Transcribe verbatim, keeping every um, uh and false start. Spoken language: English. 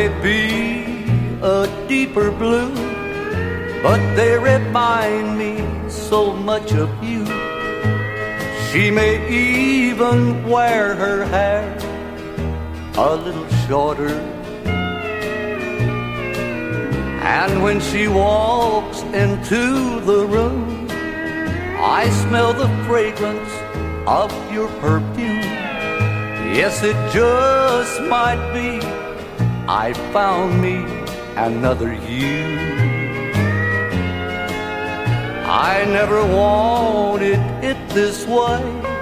may be a deeper blue, but they remind me so much of you. She may even wear her hair a little shorter, and when she walks into the room, I smell the fragrance of your perfume. Yes, it just might be I found me another you. I never wanted it this way.